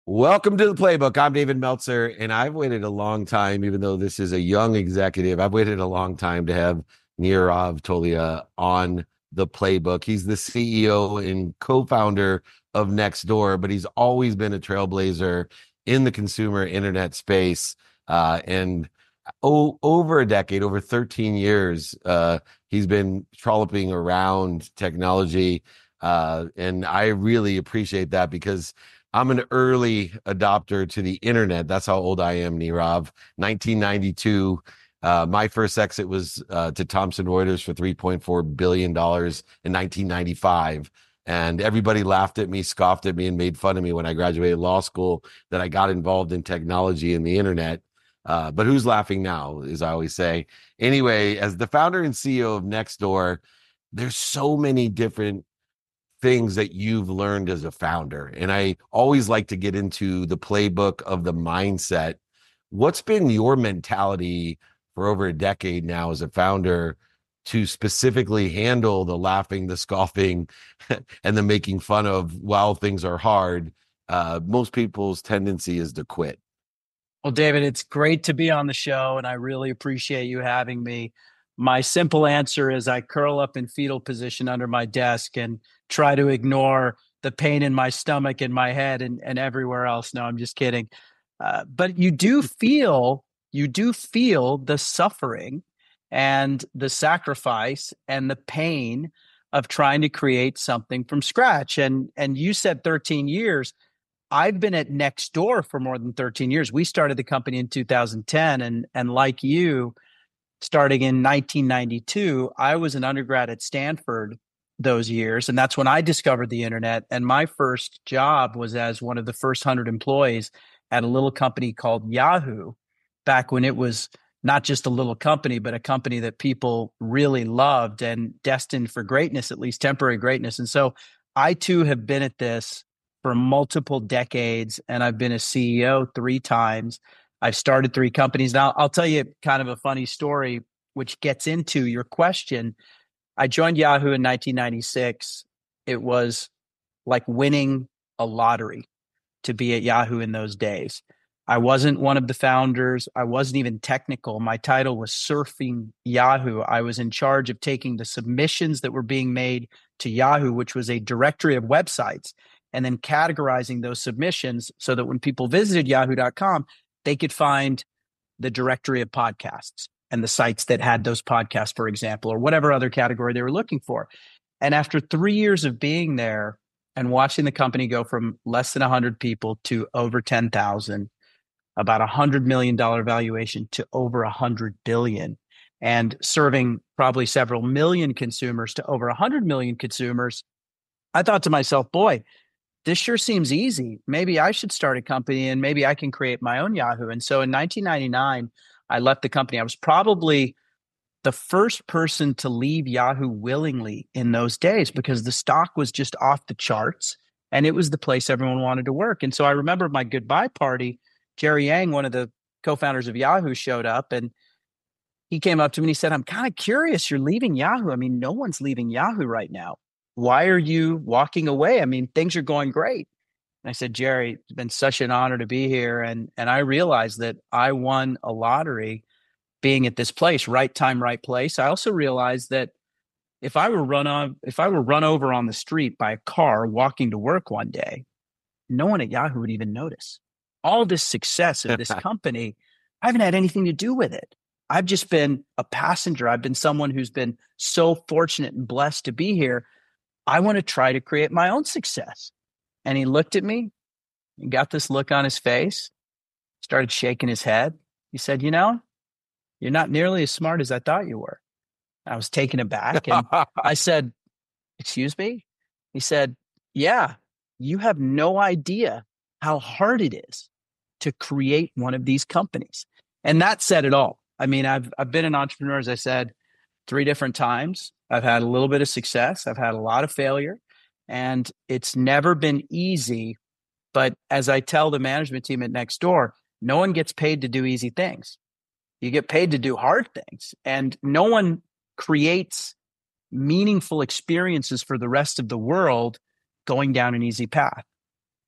Welcome to the playbook. I'm David Meltzer, and I've waited a long time, even though this is a young executive. I've waited a long time to have Nirav Tolia on the playbook. He's the CEO and co-founder of Nextdoor, but he's always been a trailblazer in the consumer internet space. And over a decade, over 13 years, he's been trolloping around technology. And I really appreciate that because I'm an early adopter to the internet. That's how old I am, Nirav. 1992. My first exit was to Thomson Reuters for $3.4 billion in 1995. And everybody laughed at me, scoffed at me, and made fun of me when I graduated law school that I got involved in technology and the internet. But who's laughing now, as I always say. Anyway, as the founder and CEO of Nextdoor, there's so many different things that you've learned as a founder. And I always like to get into the playbook of the mindset. What's been your mentality for over a decade now as a founder to specifically handle the laughing, the scoffing, and the making fun of while things are hard? Most people's tendency is to quit. Well, David, it's great to be on the show, and I really appreciate you having me. My simple answer is I curl up in fetal position under my desk and try to ignore the pain in my stomach and my head and everywhere else. No, I'm just kidding. But you do feel the suffering and the sacrifice and the pain of trying to create something from scratch. And you said 13 years. I've been at Nextdoor for more than 13 years. We started the company in 2010, and like you, starting in 1992, I was an undergrad at Stanford those years, and that's when I discovered the internet. And my first job was as one of the first 100 employees at a little company called Yahoo, back when it was not just a little company, but a company that people really loved and destined for greatness, at least temporary greatness. And so I too have been at this for multiple decades, and I've been a CEO three times. I've started three companies. Now, I'll tell you kind of a funny story, which gets into your question. I joined Yahoo in 1996. It was like winning a lottery to be at Yahoo in those days. I wasn't one of the founders. I wasn't even technical. My title was Surfing Yahoo. I was in charge of taking the submissions that were being made to Yahoo, which was a directory of websites, and then categorizing those submissions so that when people visited yahoo.com, they could find the directory of podcasts and the sites that had those podcasts, for example, or whatever other category they were looking for. And after 3 years of being there and watching the company go from less than 100 people to over 10,000, about $100 million valuation to over 100 billion, and serving probably several million consumers to over 100 million consumers, I thought to myself, boy, this sure seems easy. Maybe I should start a company and maybe I can create my own Yahoo. And so in 1999, I left the company. I was probably the first person to leave Yahoo willingly in those days because the stock was just off the charts and it was the place everyone wanted to work. And so I remember my goodbye party. Jerry Yang, one of the co-founders of Yahoo, showed up and he came up to me and he said, I'm kind of curious. You're leaving Yahoo. I mean, no one's leaving Yahoo right now. Why are you walking away? I mean, things are going great. And I said, Jerry, it's been such an honor to be here. And I realized that I won a lottery being at this place, right time, right place. I also realized that if I were run over on the street by a car walking to work one day, no one at Yahoo would even notice. All this success of this company, I haven't had anything to do with it. I've just been a passenger. I've been someone who's been so fortunate and blessed to be here. I want to try to create my own success. And he looked at me and got this look on his face, started shaking his head. He said, you're not nearly as smart as I thought you were. I was taken aback and I said, excuse me? He said, yeah, you have no idea how hard it is to create one of these companies. And that said it all. I mean, I've been an entrepreneur, as I said, three different times. I've had a little bit of success. I've had a lot of failure, and it's never been easy. But as I tell the management team at Nextdoor, no one gets paid to do easy things. You get paid to do hard things, and no one creates meaningful experiences for the rest of the world going down an easy path.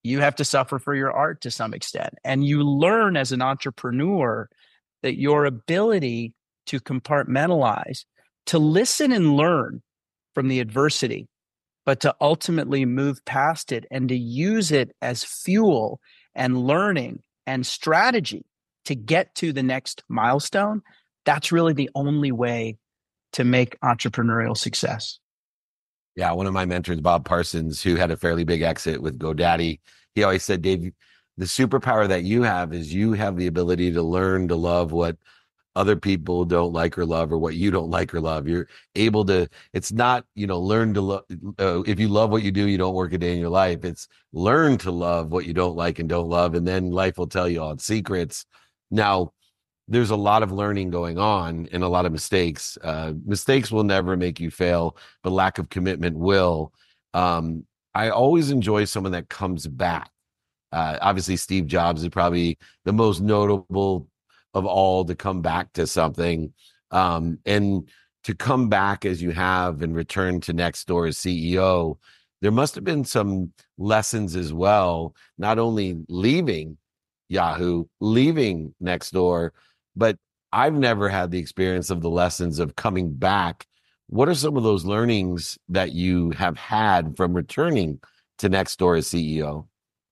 You have to suffer for your art to some extent. And you learn as an entrepreneur that your ability to compartmentalize, to listen and learn from the adversity, but to ultimately move past it and to use it as fuel and learning and strategy to get to the next milestone. That's really the only way to make entrepreneurial success. Yeah, one of my mentors, Bob Parsons, who had a fairly big exit with GoDaddy, he always said, Dave, the superpower that you have is you have the ability to learn to love what other people don't like or love, or what you don't like or love. You're able to, it's not, learn to love. If you love what you do, you don't work a day in your life. It's learn to love what you don't like and don't love. And then life will tell you all its secrets. Now, there's a lot of learning going on and a lot of mistakes. Mistakes will never make you fail, but lack of commitment will. I always enjoy someone that comes back. Obviously, Steve Jobs is probably the most notable of all to come back to something. And to come back as you have and return to Nextdoor as CEO, there must have been some lessons as well, not only leaving Yahoo, leaving Nextdoor, but I've never had the experience of the lessons of coming back. What are some of those learnings that you have had from returning to Nextdoor as CEO?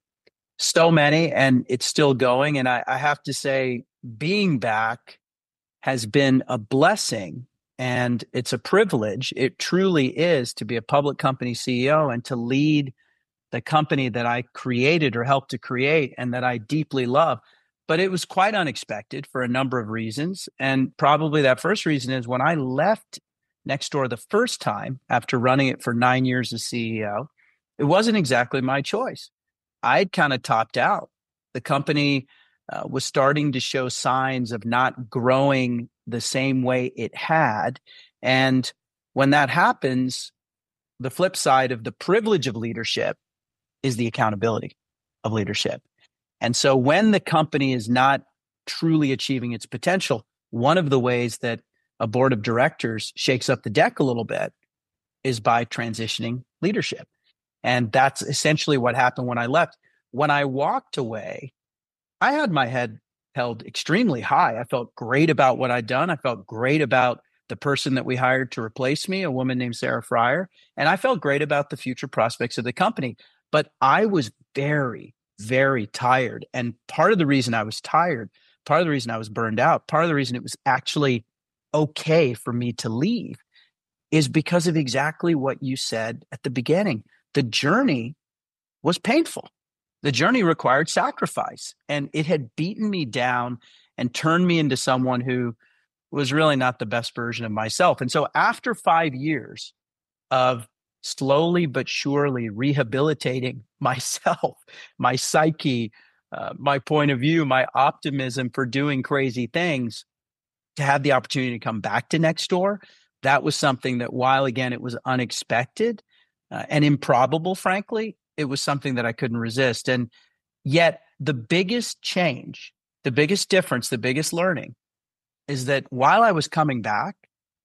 So many, and it's still going. And I have to say, being back has been a blessing and it's a privilege. It truly is to be a public company CEO and to lead the company that I created or helped to create and that I deeply love. But it was quite unexpected for a number of reasons. And probably that first reason is when I left Nextdoor the first time after running it for 9 years as CEO, it wasn't exactly my choice. I'd kind of topped out. The company was starting to show signs of not growing the same way it had. And when that happens, the flip side of the privilege of leadership is the accountability of leadership. And so when the company is not truly achieving its potential, one of the ways that a board of directors shakes up the deck a little bit is by transitioning leadership. And that's essentially what happened when I left. When I walked away, I had my head held extremely high. I felt great about what I'd done. I felt great about the person that we hired to replace me, a woman named Sarah Fryer. And I felt great about the future prospects of the company. But I was very, very tired. And part of the reason I was tired, part of the reason I was burned out, part of the reason it was actually okay for me to leave is because of exactly what you said at the beginning. The journey was painful. The journey required sacrifice, and it had beaten me down and turned me into someone who was really not the best version of myself. And so after 5 years of slowly but surely rehabilitating myself, my psyche, my point of view, my optimism for doing crazy things, to have the opportunity to come back to Nextdoor, that was something that, while again, it was unexpected and improbable, frankly, it was something that I couldn't resist. And yet the biggest change, the biggest difference, the biggest learning is that while I was coming back,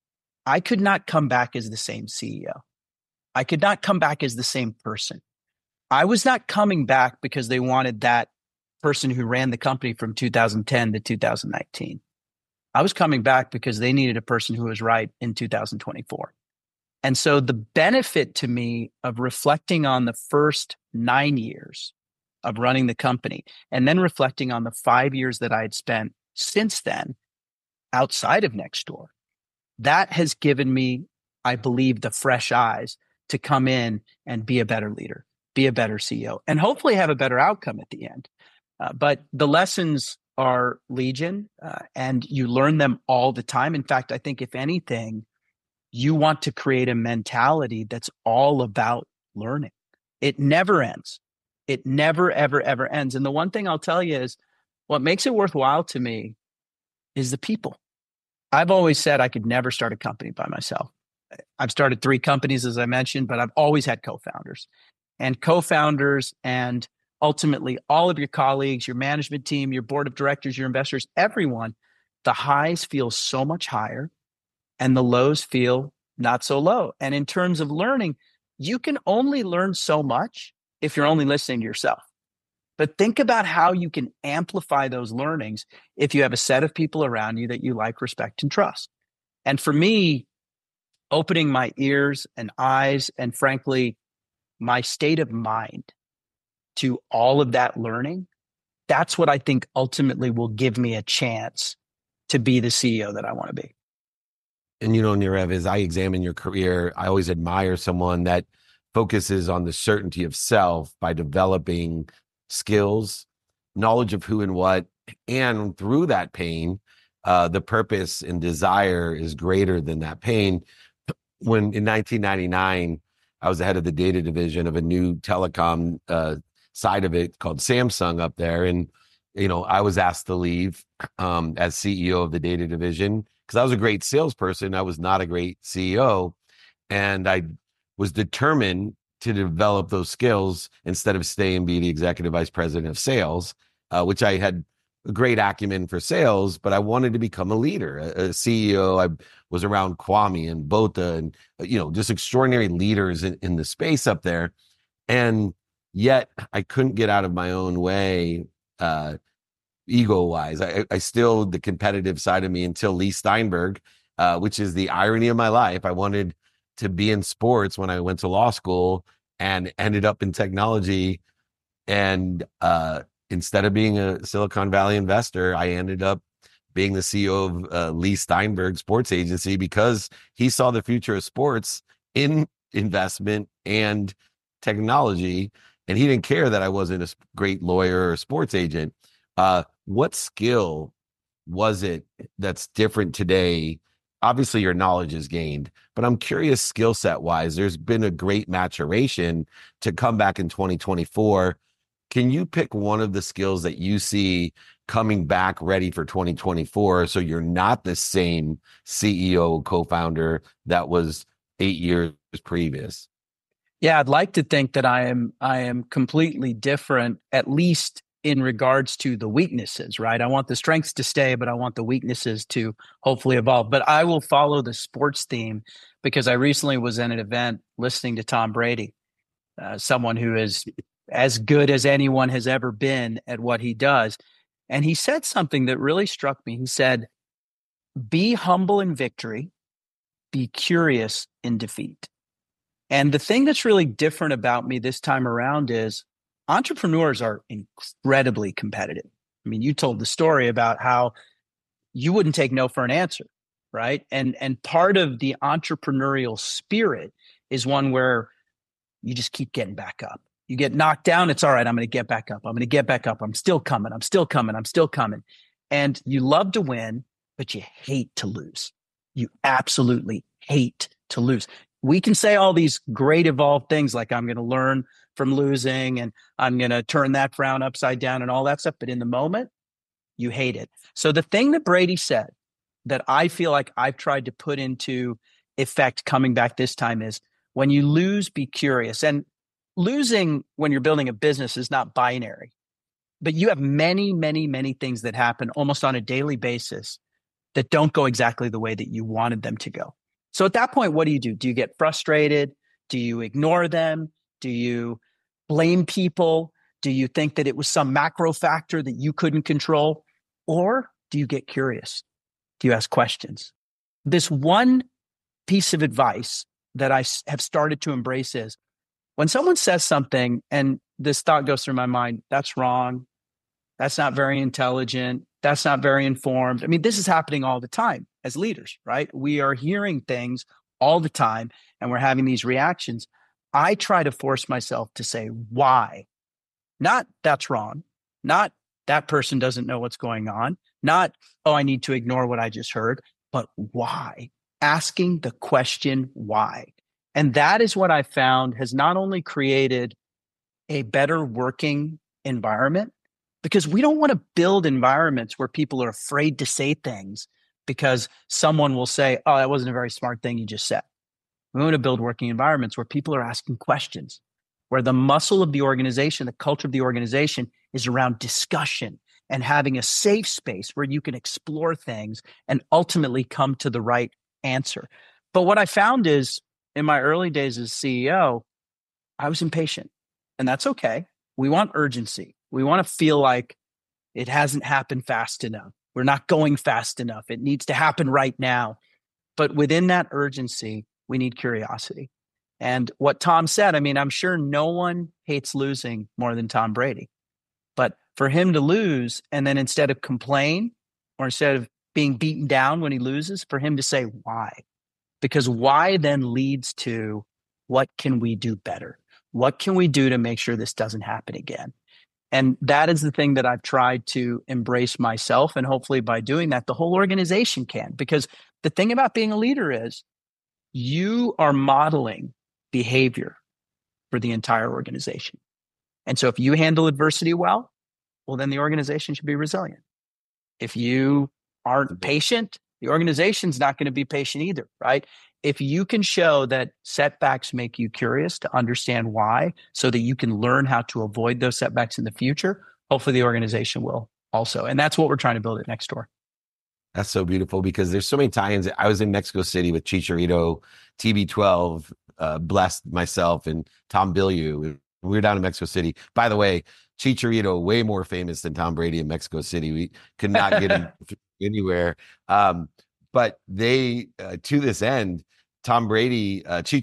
I could not come back as the same CEO. I could not come back as the same person. I was not coming back because they wanted that person who ran the company from 2010 to 2019. I was coming back because they needed a person who was right in 2024. And so the benefit to me of reflecting on the first 9 years of running the company and then reflecting on the 5 years that I had spent since then outside of Nextdoor, that has given me, I believe, the fresh eyes to come in and be a better leader, be a better CEO, and hopefully have a better outcome at the end. But the lessons are legion, and you learn them all the time. In fact, I think if anything, you want to create a mentality that's all about learning. It never ends. It never, ever, ever ends. And the one thing I'll tell you is what makes it worthwhile to me is the people. I've always said I could never start a company by myself. I've started 3 companies, as I mentioned, but I've always had co-founders. And co-founders and ultimately all of your colleagues, your management team, your board of directors, your investors, everyone, the highs feel so much higher and the lows feel not so low. And in terms of learning, you can only learn so much if you're only listening to yourself. But think about how you can amplify those learnings if you have a set of people around you that you like, respect, and trust. And for me, opening my ears and eyes, and frankly, my state of mind to all of that learning, that's what I think ultimately will give me a chance to be the CEO that I want to be. And Nirav, as I examine your career, I always admire someone that focuses on the certainty of self by developing skills, knowledge of who and what, and through that pain, the purpose and desire is greater than that pain. When in 1999, I was the head of the data division of a new telecom side of it called Samsung up there, and I was asked to leave as CEO of the data division because I was a great salesperson. I was not a great CEO. And I was determined to develop those skills instead of stay and be the executive vice president of sales, which I had a great acumen for sales, but I wanted to become a leader, a CEO. I was around Kwame and Bota and, just extraordinary leaders in the space up there. And yet I couldn't get out of my own way, ego wise. I still, the competitive side of me until Lee Steinberg, which is the irony of my life. I wanted to be in sports when I went to law school and ended up in technology. And instead of being a Silicon Valley investor, I ended up being the CEO of Lee Steinberg Sports Agency because he saw the future of sports in investment and technology. And he didn't care that I wasn't a great lawyer or a sports agent. What skill was it that's different today? Obviously, your knowledge is gained, but I'm curious, skill set wise, there's been a great maturation to come back in 2024. Can you pick one of the skills that you see coming back ready for 2024 so you're not the same CEO co-founder that was 8 years previous? Yeah, I'd like to think that I am completely different, at least in regards to the weaknesses, right? I want the strengths to stay, but I want the weaknesses to hopefully evolve. But I will follow the sports theme because I recently was in an event listening to Tom Brady, someone who is as good as anyone has ever been at what he does. And he said something that really struck me. He said, be humble in victory, be curious in defeat. And the thing that's really different about me this time around is entrepreneurs are incredibly competitive. I mean, you told the story about how you wouldn't take no for an answer, right? And part of the entrepreneurial spirit is one where you just keep getting back up. You get knocked down, it's all right, I'm going to get back up. I'm going to get back up. I'm still coming. I'm still coming. I'm still coming. And you love to win, but you hate to lose. You absolutely hate to lose. We can say all these great evolved things like I'm going to learn from losing and I'm going to turn that frown upside down and all that stuff. But in the moment, you hate it. So the thing that Brady said that I feel like I've tried to put into effect coming back this time is when you lose, be curious. And losing when you're building a business is not binary, but you have many, many, many things that happen almost on a daily basis that don't go exactly the way that you wanted them to go. So at that point, what do you do? Do you get frustrated? Do you ignore them? Do you blame people? Do you think that it was some macro factor that you couldn't control? Or do you get curious? Do you ask questions? This one piece of advice that I have started to embrace is when someone says something and this thought goes through my mind, that's wrong. That's not very intelligent. That's not very informed. I mean, this is happening all the time as leaders, right? We are hearing things all the time and we're having these reactions. I try to force myself to say, why? Not that's wrong. Not that person doesn't know what's going on. Not, oh, I need to ignore what I just heard, but why? Asking the question, why? And that is what I found has not only created a better working environment, because we don't want to build environments where people are afraid to say things because someone will say, oh, that wasn't a very smart thing you just said. We want to build working environments where people are asking questions, where the muscle of the organization, the culture of the organization is around discussion and having a safe space where you can explore things and ultimately come to the right answer. But what I found is in my early days as CEO, I was impatient, and that's okay. We want urgency. We want to feel like it hasn't happened fast enough. We're not going fast enough. It needs to happen right now. But within that urgency, we need curiosity. And what Tom said, I mean, I'm sure no one hates losing more than Tom Brady. But for him to lose and then instead of complain or instead of being beaten down when he loses, for him to say why. Because why then leads to what can we do better? What can we do to make sure this doesn't happen again? And that is the thing that I've tried to embrace myself. And hopefully by doing that, the whole organization can. Because the thing about being a leader is you are modeling behavior for the entire organization. And so if you handle adversity well, then the organization should be resilient. If you aren't patient, the organization's not going to be patient either, right? If you can show that setbacks make you curious to understand why, so that you can learn how to avoid those setbacks in the future, hopefully the organization will also. And that's what we're trying to build at Nextdoor. That's so beautiful because there's so many tie-ins. I was in Mexico City with Chicharito, TB12, blessed myself, and Tom Bilyeu. We were down in Mexico City. By the way, Chicharito, way more famous than Tom Brady in Mexico City. We could not get him anywhere. But they, to this end, Tom Brady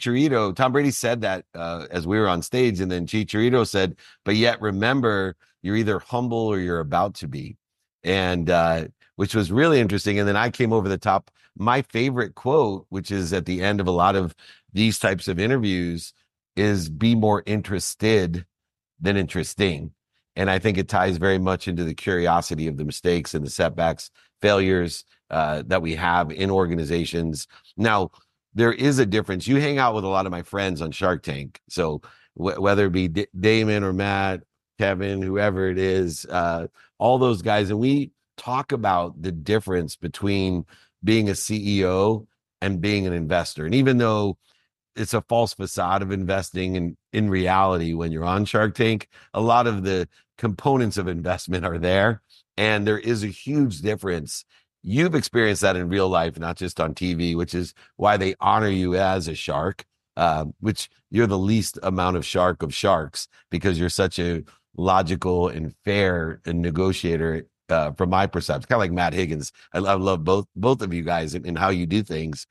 said that as we were on stage, and then Chicharito said, but yet remember, you're either humble or you're about to be. And which was really interesting. And then I came over the top. My favorite quote, which is at the end of a lot of these types of interviews, is be more interested than interesting. And I think it ties very much into the curiosity of the mistakes and the setbacks, failures that we have in organizations. Now, there is a difference. You hang out with a lot of my friends on Shark Tank. So whether it be Damon or Matt, Kevin, whoever it is, all those guys, and we talk about the difference between being a CEO and being an investor. And even though it's a false facade of investing, and in reality, when you're on Shark Tank, a lot of the components of investment are there. And there is a huge difference. You've experienced that in real life, not just on TV, which is why they honor you as a shark, which you're the least amount of sharks, because you're such a logical and fair and negotiator, from my perception, kind of like Matt Higgins. I love both of you guys and how you do things.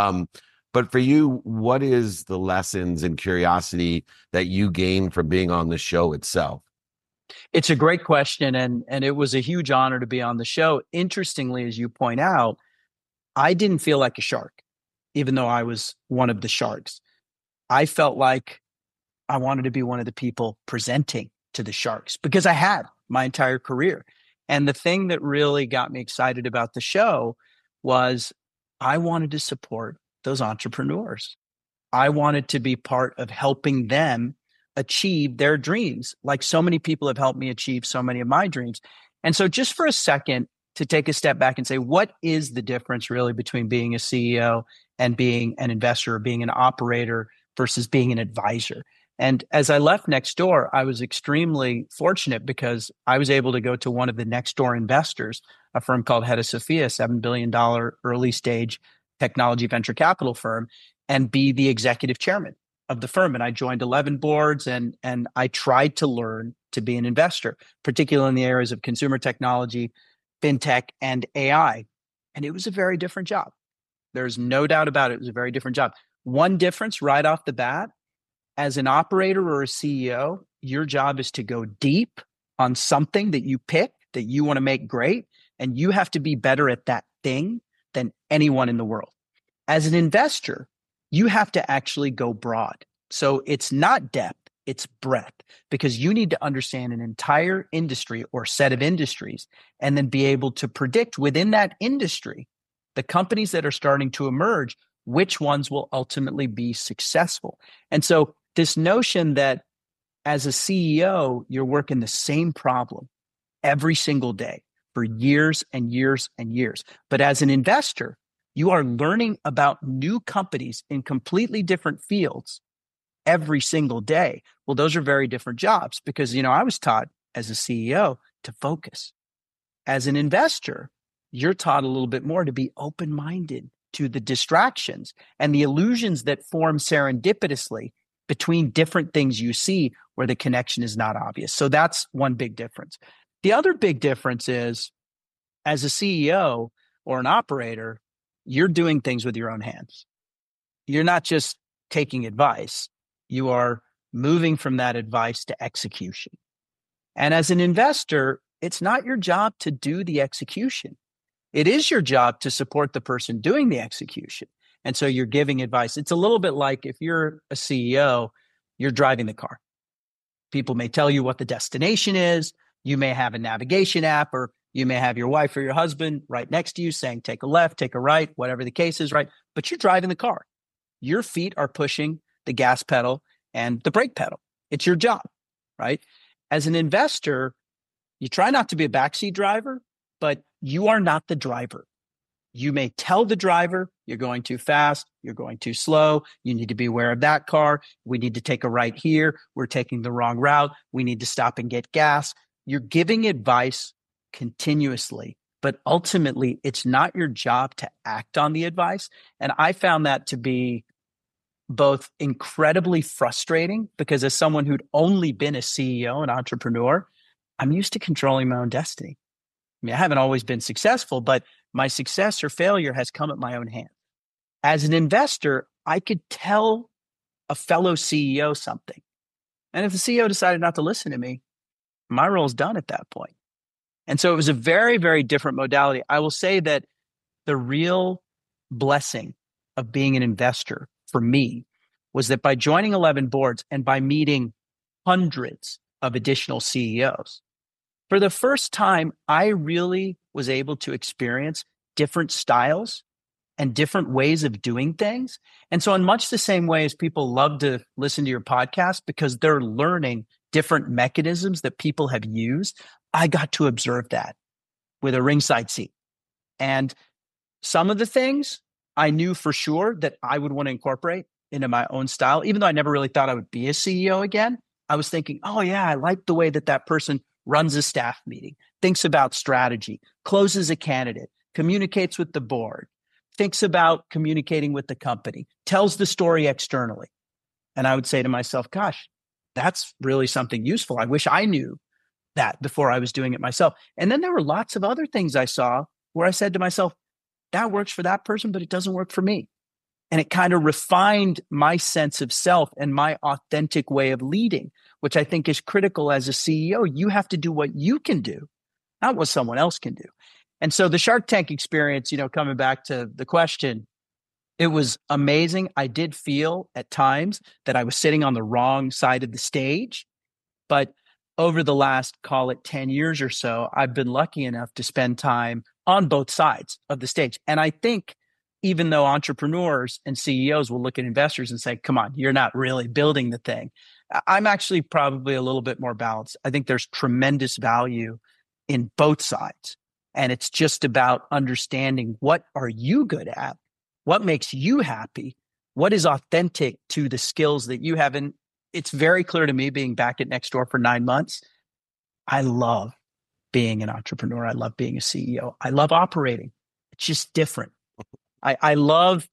But for you, what is the lessons and curiosity that you gain from being on the show itself? It's a great question. And it was a huge honor to be on the show. Interestingly, as you point out, I didn't feel like a shark, even though I was one of the sharks. I felt like I wanted to be one of the people presenting to the sharks because I had my entire career. And the thing that really got me excited about the show was I wanted to support those entrepreneurs. I wanted to be part of helping them achieve their dreams, like so many people have helped me achieve so many of my dreams. And so just for a second to take a step back and say, what is the difference really between being a CEO and being an investor, or being an operator versus being an advisor? And as I left Nextdoor, I was extremely fortunate because I was able to go to one of the Nextdoor investors, a firm called Head of Sophia, $7 billion early stage technology venture capital firm, and be the executive chairman of the firm. And I joined 11 boards, and I tried to learn to be an investor, particularly in the areas of consumer technology, fintech, and AI. And it was a very different job. There's no doubt about it. It was a very different job. One difference right off the bat: as an operator or a CEO, your job is to go deep on something that you pick, that you want to make great, and you have to be better at that thing than anyone in the world. As an investor, you have to actually go broad. So it's not depth, it's breadth, because you need to understand an entire industry or set of industries and then be able to predict within that industry, the companies that are starting to emerge, which ones will ultimately be successful. And so this notion that as a CEO, you're working the same problem every single day for years and years and years. But as an investor, you are learning about new companies in completely different fields every single day. Well, those are very different jobs because, I was taught as a CEO to focus. As an investor, you're taught a little bit more to be open-minded to the distractions and the illusions that form serendipitously between different things you see where the connection is not obvious. So that's one big difference. The other big difference is, as a CEO or an operator, you're doing things with your own hands. You're not just taking advice. You are moving from that advice to execution. And as an investor, it's not your job to do the execution. It is your job to support the person doing the execution. And so you're giving advice. It's a little bit like if you're a CEO, you're driving the car. People may tell you what the destination is. You may have a navigation app, or you may have your wife or your husband right next to you saying, take a left, take a right, whatever the case is, right? But you're driving the car. Your feet are pushing the gas pedal and the brake pedal. It's your job, right? As an investor, you try not to be a backseat driver, but you are not the driver. You may tell the driver, you're going too fast, you're going too slow, you need to be aware of that car, we need to take a right here, we're taking the wrong route, we need to stop and get gas. You're giving advice continuously, but ultimately it's not your job to act on the advice. And I found that to be both incredibly frustrating, because as someone who'd only been a CEO and entrepreneur, I'm used to controlling my own destiny. I mean, I haven't always been successful, but my success or failure has come at my own hand. As an investor, I could tell a fellow CEO something. And if the CEO decided not to listen to me, my role's done at that point. And so it was a very, very different modality. I will say that the real blessing of being an investor for me was that by joining 11 boards and by meeting hundreds of additional CEOs, for the first time, I really was able to experience different styles and different ways of doing things. And so in much the same way as people love to listen to your podcast because they're learning different mechanisms that people have used, I got to observe that with a ringside seat. And some of the things I knew for sure that I would want to incorporate into my own style, even though I never really thought I would be a CEO again. I was thinking, oh yeah, I like the way that that person runs a staff meeting, thinks about strategy, closes a candidate, communicates with the board, thinks about communicating with the company, tells the story externally. And I would say to myself, gosh, that's really something useful. I wish I knew that before I was doing it myself. And then there were lots of other things I saw where I said to myself, that works for that person, but it doesn't work for me. And it kind of refined my sense of self and my authentic way of leading, which I think is critical as a CEO. You have to do what you can do, not what someone else can do. And so the Shark Tank experience, coming back to the question, it was amazing. I did feel at times that I was sitting on the wrong side of the stage, but over the last, call it 10 years or so, I've been lucky enough to spend time on both sides of the stage. And I think even though entrepreneurs and CEOs will look at investors and say, come on, you're not really building the thing, I'm actually probably a little bit more balanced. I think there's tremendous value in both sides. And it's just about understanding, what are you good at? What makes you happy? What is authentic to the skills that you have? And it's very clear to me, being back at Nextdoor for 9 months, I love being an entrepreneur. I love being a CEO. I love operating. It's just different. I love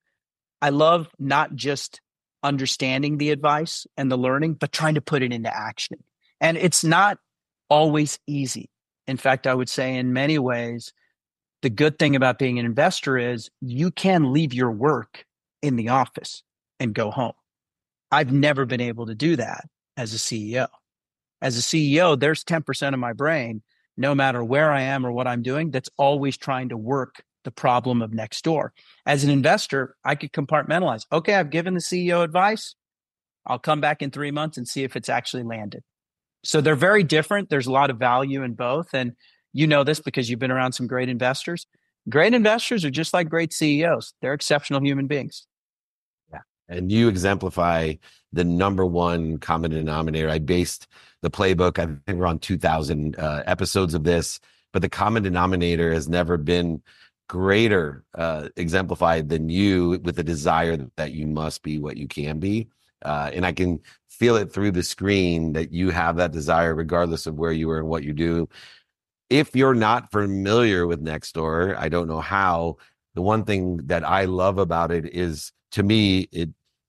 not just understanding the advice and the learning, but trying to put it into action. And it's not always easy. In fact, I would say in many ways, the good thing about being an investor is you can leave your work in the office and go home. I've never been able to do that as a CEO. As a CEO, there's 10% of my brain, no matter where I am or what I'm doing, that's always trying to work the problem of Nextdoor. As an investor, I could compartmentalize. Okay, I've given the CEO advice. I'll come back in 3 months and see if it's actually landed. So they're very different. There's a lot of value in both. And you know this because you've been around some great investors. Great investors are just like great CEOs. They're exceptional human beings. Yeah. And you exemplify the number one common denominator. I based the playbook, I think we're on 2,000 episodes of this, but the common denominator has never been greater exemplified than you, with the desire that you must be what you can be. And I can feel it through the screen that you have that desire regardless of where you are and what you do. If you're not familiar with Nextdoor, I don't know how. The one thing that I love about it is, to me,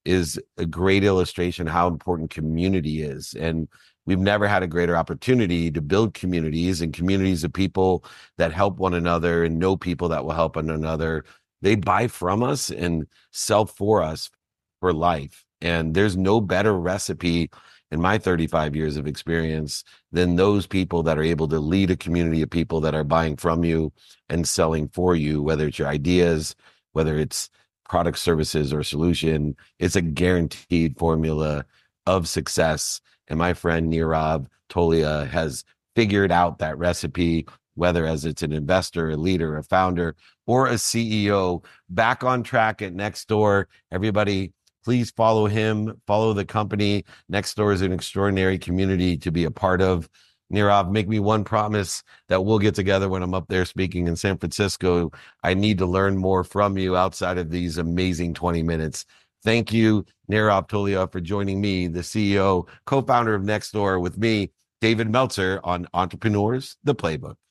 is a great illustration how important community is. And we've never had a greater opportunity to build communities, and communities of people that help one another and know people that will help one another. They buy from us and sell for us for life. And there's no better recipe in my 35 years of experience than those people that are able to lead a community of people that are buying from you and selling for you, whether it's your ideas, whether it's product, services, or solution. It's a guaranteed formula of success. And my friend Nirav Tolia has figured out that recipe, whether as it's an investor, a leader, a founder, or a CEO, back on track at Nextdoor. Everybody, please follow him, follow the company. Nextdoor is an extraordinary community to be a part of. Nirav, make me one promise that we'll get together when I'm up there speaking in San Francisco. I need to learn more from you outside of these amazing 20 minutes. Thank you, Nirav Tolia, for joining me, the CEO, co-founder of Nextdoor, with me, David Meltzer, on Entrepreneurs, the Playbook.